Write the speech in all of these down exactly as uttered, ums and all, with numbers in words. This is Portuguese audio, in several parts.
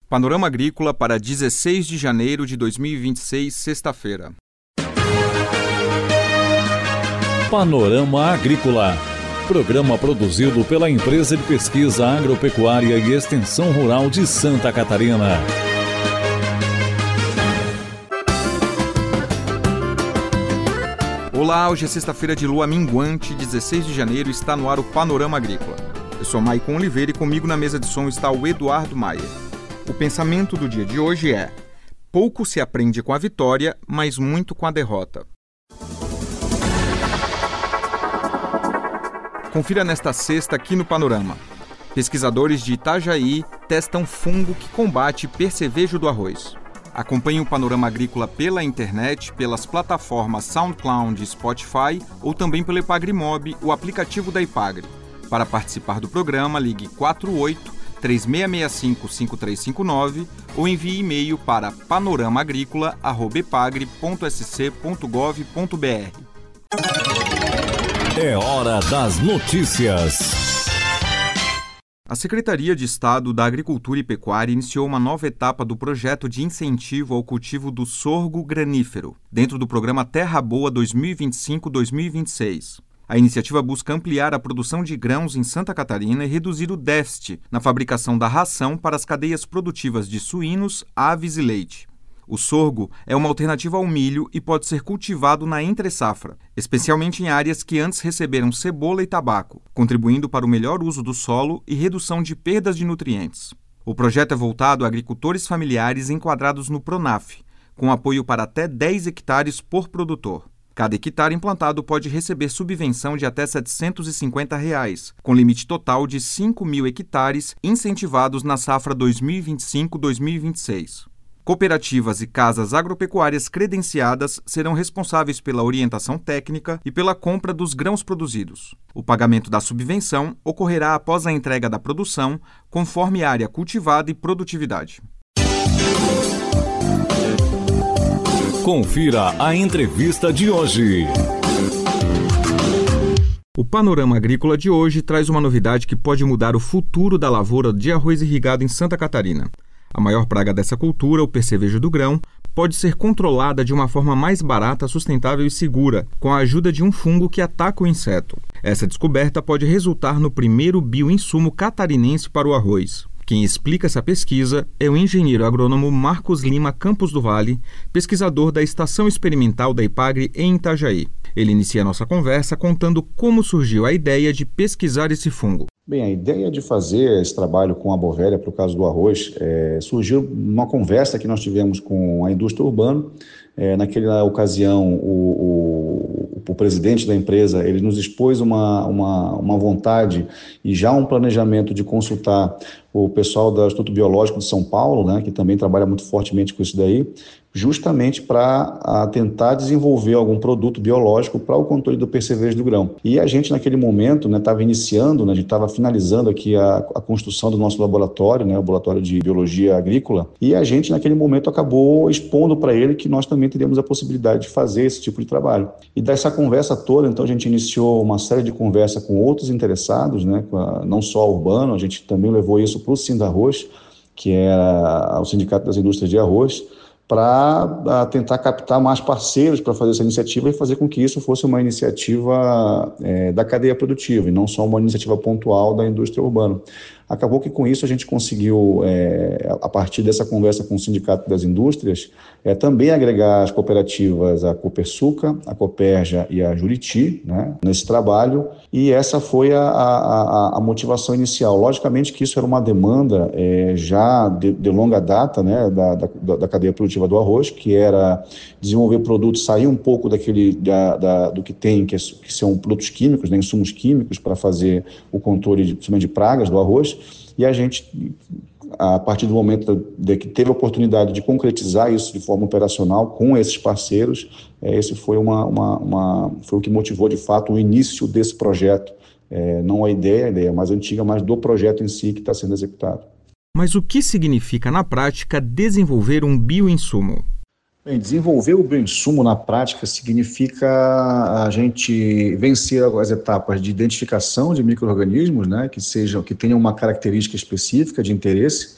Panorama Agrícola para dezesseis de janeiro de dois mil e vinte e seis, sexta-feira. Panorama Agrícola. Programa produzido pela Empresa de Pesquisa Agropecuária e Extensão Rural de Santa Catarina. Olá, hoje é sexta-feira de lua minguante, dezesseis de janeiro, está no ar o Panorama Agrícola. Eu sou Maicon Oliveira e comigo na mesa de som está o Eduardo Maia. O pensamento do dia de hoje é: pouco se aprende com a vitória, mas muito com a derrota. Confira nesta sexta aqui no Panorama. Pesquisadores de Itajaí testam fungo que combate percevejo do arroz. Acompanhe o Panorama Agrícola pela internet, pelas plataformas SoundCloud e Spotify ou também pelo Epagrimob, o aplicativo da Ipagre. Para participar do programa, ligue quatro oito, três seis seis cinco, cinco três cinco nove ou envie e-mail para panoramaagricola arroba epagre ponto s c ponto gov ponto b r. É hora das notícias. A Secretaria de Estado da Agricultura e Pecuária iniciou uma nova etapa do projeto de incentivo ao cultivo do sorgo granífero, dentro do programa Terra Boa dois mil e vinte e cinco a dois mil e vinte e seis. A iniciativa busca ampliar a produção de grãos em Santa Catarina e reduzir o déficit na fabricação da ração para as cadeias produtivas de suínos, aves e leite. O sorgo é uma alternativa ao milho e pode ser cultivado na entre-safra, especialmente em áreas que antes receberam cebola e tabaco, contribuindo para o melhor uso do solo e redução de perdas de nutrientes. O projeto é voltado a agricultores familiares enquadrados no Pronaf, com apoio para até dez hectares por produtor. Cada hectare implantado pode receber subvenção de até setecentos e cinquenta reais, com limite total de cinco mil hectares incentivados na safra dois mil e vinte e cinco a dois mil e vinte e seis. Cooperativas e casas agropecuárias credenciadas serão responsáveis pela orientação técnica e pela compra dos grãos produzidos. O pagamento da subvenção ocorrerá após a entrega da produção, conforme área cultivada e produtividade. Confira a entrevista de hoje. O Panorama Agrícola de hoje traz uma novidade que pode mudar o futuro da lavoura de arroz irrigado em Santa Catarina. A maior praga dessa cultura, o percevejo do grão, pode ser controlada de uma forma mais barata, sustentável e segura, com a ajuda de um fungo que ataca o inseto. Essa descoberta pode resultar no primeiro bioinsumo catarinense para o arroz. Quem explica essa pesquisa é o engenheiro agrônomo Marcos Lima Campos do Vale, pesquisador da Estação Experimental da Ipagre em Itajaí. Ele inicia a nossa conversa contando como surgiu a ideia de pesquisar esse fungo. Bem, a ideia de fazer esse trabalho com a bovéria, para o caso do arroz, é, surgiu numa conversa que nós tivemos com a indústria urbana. É, naquela ocasião, o, o, o presidente da empresa ele nos expôs uma, uma, uma vontade e já um planejamento de consultar o pessoal do Instituto Biológico de São Paulo, né, que também trabalha muito fortemente com isso daí, justamente para tentar desenvolver algum produto biológico para o controle do percevejo do grão. E a gente, naquele momento, estava né, iniciando, né, a gente estava finalizando aqui a, a construção do nosso laboratório, né, o laboratório de biologia agrícola, e a gente, naquele momento, acabou expondo para ele que nós também teríamos a possibilidade de fazer esse tipo de trabalho. E dessa conversa toda, então, a gente iniciou uma série de conversas com outros interessados, né, a, não só urbano, a gente também levou isso para o Sindarroz, que é o Sindicato das Indústrias de Arroz, para tentar captar mais parceiros para fazer essa iniciativa e fazer com que isso fosse uma iniciativa é, da cadeia produtiva e não só uma iniciativa pontual da indústria urbana. Acabou que com isso a gente conseguiu, é, a partir dessa conversa com o Sindicato das Indústrias, é, também agregar as cooperativas, a Copersuca, a Coperja e a Juriti, né, nesse trabalho, e essa foi a, a, a motivação inicial. Logicamente que isso era uma demanda é, já de, de longa data, né, da, da, da cadeia produtiva do arroz, que era desenvolver produtos, sair um pouco daquele, da, da, do que tem, que, é, que são produtos químicos, né, insumos químicos para fazer o controle de, principalmente de pragas do arroz, e a gente, a partir do momento de que teve a oportunidade de concretizar isso de forma operacional com esses parceiros, é, esse foi, uma, uma, uma, foi o que motivou de fato o início desse projeto, é, não a ideia, a ideia mais antiga, mas do projeto em si que está sendo executado. Mas o que significa na prática desenvolver um bioinsumo? Bem, desenvolver o bioinsumo na prática significa a gente vencer as etapas de identificação de micro-organismos, né, que sejam, que tenham uma característica específica de interesse,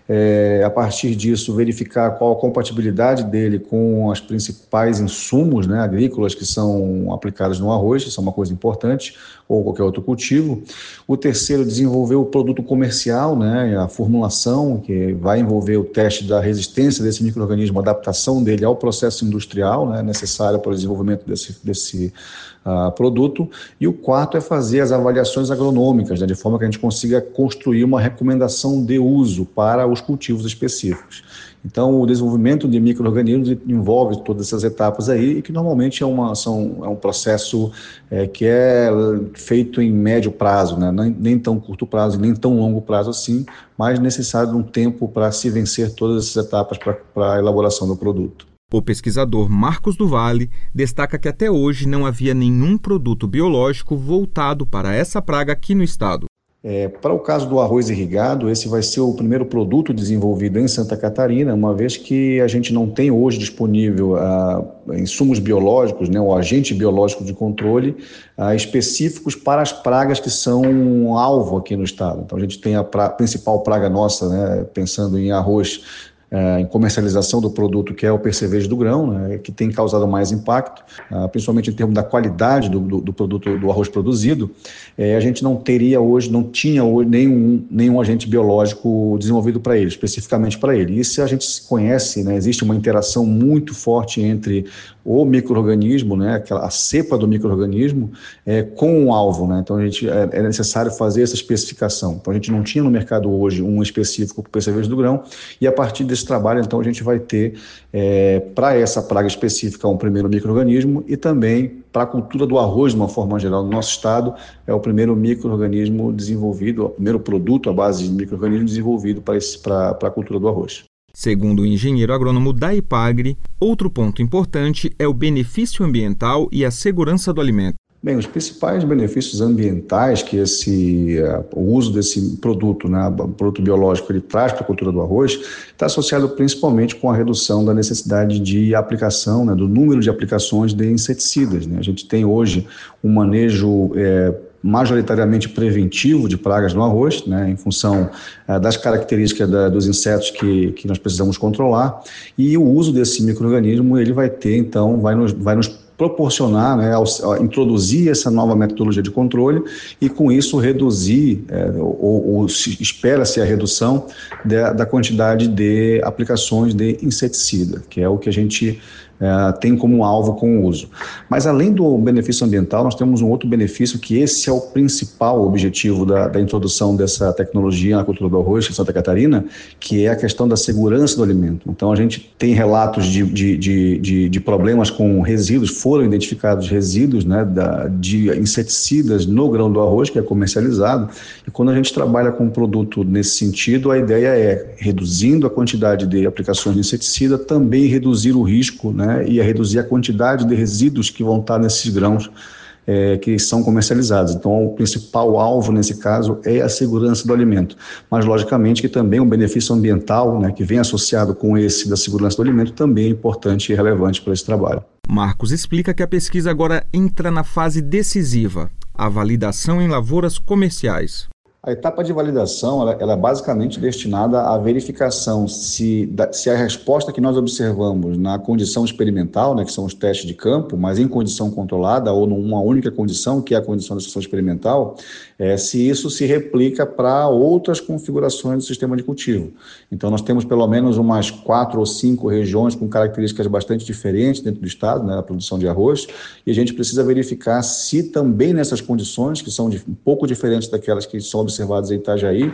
é, a partir disso verificar qual a compatibilidade dele com as principais insumos, né, agrícolas que são aplicados no arroz, isso é uma coisa importante, ou qualquer outro cultivo. O terceiro, desenvolver o produto comercial, né, a formulação, que vai envolver o teste da resistência desse micro-organismo, a adaptação dele ao processo industrial, né, necessário para o desenvolvimento desse, desse uh, produto. E o quarto é fazer as avaliações agronômicas, né, de forma que a gente consiga construir uma recomendação de uso para os cultivos específicos. Então, o desenvolvimento de micro-organismos envolve todas essas etapas aí, e que normalmente é, uma, são, é um processo é, que é feito em médio prazo, né? nem, nem tão curto prazo, nem tão longo prazo assim, mas necessário de um tempo para se vencer todas essas etapas para a elaboração do produto. O pesquisador Marcos do Vale destaca que até hoje não havia nenhum produto biológico voltado para essa praga aqui no estado. É, para o caso do arroz irrigado, esse vai ser o primeiro produto desenvolvido em Santa Catarina, uma vez que a gente não tem hoje disponível ah, insumos biológicos, né, o agente biológico de controle ah, específicos para as pragas que são alvo aqui no estado. Então a gente tem a pra, principal praga nossa, né, pensando em arroz, É, em comercialização do produto, que é o percevejo do grão, né, que tem causado mais impacto, ah, principalmente em termos da qualidade do, do, do produto do arroz produzido. É, a gente não teria hoje, não tinha hoje nenhum, nenhum agente biológico desenvolvido para ele, especificamente para ele. Isso a gente conhece, né, existe uma interação muito forte entre o micro-organismo, né, a cepa do micro-organismo, é, com o alvo, né? Então a gente, é, é necessário fazer essa especificação. Então a gente não tinha no mercado hoje um específico para o percevejo do grão, e a partir desse trabalho, então, a gente vai ter, é, para essa praga específica, um primeiro micro-organismo, e também para a cultura do arroz, de uma forma geral, no nosso estado, é o primeiro micro-organismo desenvolvido, o primeiro produto à base de micro-organismo desenvolvido para, esse, para, para a cultura do arroz. Segundo o engenheiro agrônomo da IPAGRE, outro ponto importante é o benefício ambiental e a segurança do alimento. Bem, os principais benefícios ambientais que esse, uh, o uso desse produto, né, produto biológico, ele traz para a cultura do arroz, está associado principalmente com a redução da necessidade de aplicação, né, do número de aplicações de inseticidas, né? A gente tem hoje um manejo é, majoritariamente preventivo de pragas no arroz, né, em função uh, das características da, dos insetos que, que nós precisamos controlar, e o uso desse micro-organismo, ele vai ter, então, vai nos, vai nos proporcionar, né, ao, ao introduzir essa nova metodologia de controle e com isso reduzir, é, ou, ou espera-se a redução da, da quantidade de aplicações de inseticida, que é o que a gente é, tem como alvo com o uso. Mas além do benefício ambiental, nós temos um outro benefício, que esse é o principal objetivo da, da introdução dessa tecnologia na cultura do arroz em Santa Catarina, que é a questão da segurança do alimento. Então a gente tem relatos de, de, de, de, de problemas com resíduos, foram identificados resíduos, né, da, de inseticidas no grão do arroz, que é comercializado, e quando a gente trabalha com um produto nesse sentido, a ideia é, reduzindo a quantidade de aplicações de inseticida, também reduzir o risco, né, e a reduzir a quantidade de resíduos que vão estar nesses grãos é, que são comercializados. Então, o principal alvo, nesse caso, é a segurança do alimento. Mas, logicamente, que também o benefício ambiental, né, que vem associado com esse da segurança do alimento, também é importante e relevante para esse trabalho. Marcos explica que a pesquisa agora entra na fase decisiva, a validação em lavouras comerciais. A etapa de validação ela, ela é basicamente destinada à verificação se, da, se a resposta que nós observamos na condição experimental, né, que são os testes de campo, mas em condição controlada ou numa única condição, que é a condição da situação experimental, é, se isso se replica para outras configurações do sistema de cultivo. Então, nós temos pelo menos umas quatro ou cinco regiões com características bastante diferentes dentro do estado, né, da produção de arroz, e a gente precisa verificar se também nessas condições, que são de, um pouco diferentes daquelas que são observadas observados em Itajaí,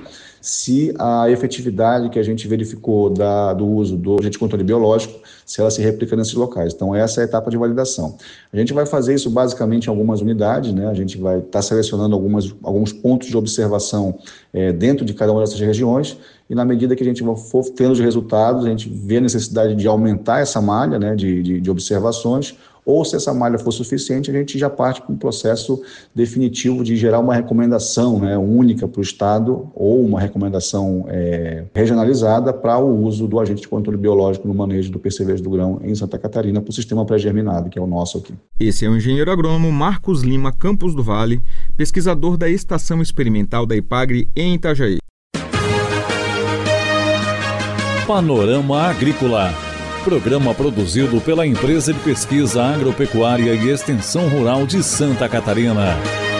se a efetividade que a gente verificou da, do uso do agente de controle biológico, se ela se replica nesses locais. Então, essa é a etapa de validação. A gente vai fazer isso basicamente em algumas unidades, né? A gente vai estar tá selecionando algumas, alguns pontos de observação é, dentro de cada uma dessas regiões, e na medida que a gente for tendo os resultados, a gente vê a necessidade de aumentar essa malha, né, de, de, de observações, ou se essa malha for suficiente, a gente já parte para um processo definitivo de gerar uma recomendação, né, única para o estado, ou uma recomendação é, regionalizada para o uso do agente de controle biológico no manejo do percevejo do grão em Santa Catarina para o sistema pré-germinado, que é o nosso aqui. Esse é o engenheiro agrônomo Marcos Lima Campos do Vale, pesquisador da Estação Experimental da IPAGRE em Itajaí. Panorama Agrícola, programa produzido pela Empresa de Pesquisa Agropecuária e Extensão Rural de Santa Catarina.